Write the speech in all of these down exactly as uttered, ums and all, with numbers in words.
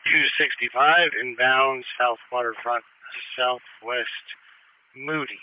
two sixty-five, inbound, South Waterfront, Southwest, Moody.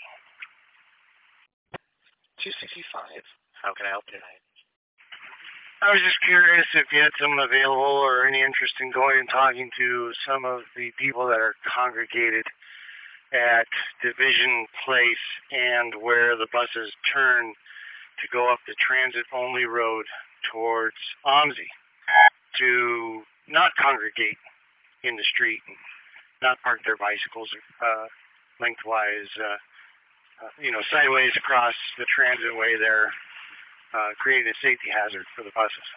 two sixty-five. How can I help you tonight? I was just curious if you had someone available or any interest in going and talking to some of the people that are congregated at Division Place and where the buses turn to go up the transit-only road towards OMSI, to not congregate in the street and not park their bicycles uh, lengthwise, uh, uh, you know, sideways across the transit way there, uh, creating a safety hazard for the buses.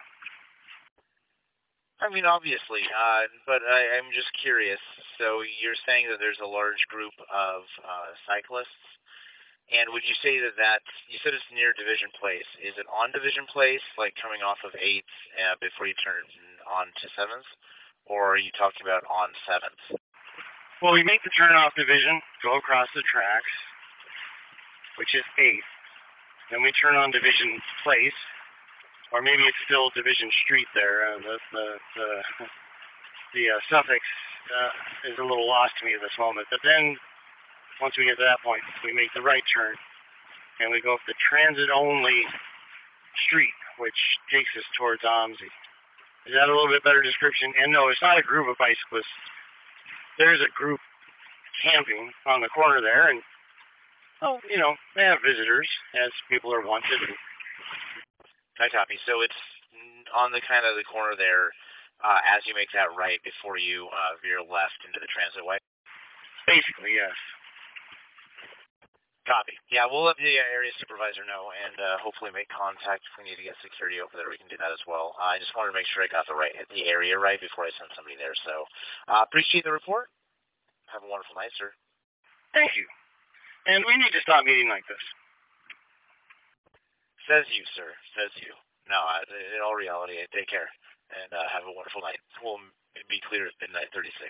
I mean, obviously, uh, but I, I'm just curious. So you're saying that there's a large group of uh, cyclists, and would you say that that's, you said it's near Division Place. Is it on Division Place, like coming off of eighth uh, before you turn on to seventh, or are you talking about on seventh? Well, we make the turn off Division, go across the tracks, which is eighth. Then we turn on Division Place, or maybe it's still Division Street there. Uh, the the the, the uh, suffix uh, is a little lost to me at this moment. But then, once we get to that point, we make the right turn, and we go up the transit-only street, which takes us towards OMSI. Is that a little bit better description? And no, it's not a group of bicyclists. There's a group camping on the corner there, and oh, you know, they have visitors, as people are wanted. I copy. So it's on the kind of the corner there uh, as you make that right before you uh, veer left into the transitway? Basically, yes. Copy. Yeah, we'll let the area supervisor know and uh, hopefully make contact if we need to get security over there. We can do that as well. Uh, I just wanted to make sure I got the right the area right before I send somebody there. So uh, appreciate the report. Have a wonderful night, sir. Thank you. And we need to stop meeting like this. Says you, sir. Says you. No, in all reality, take care and uh, have a wonderful night. We'll be clear at midnight thirty-six.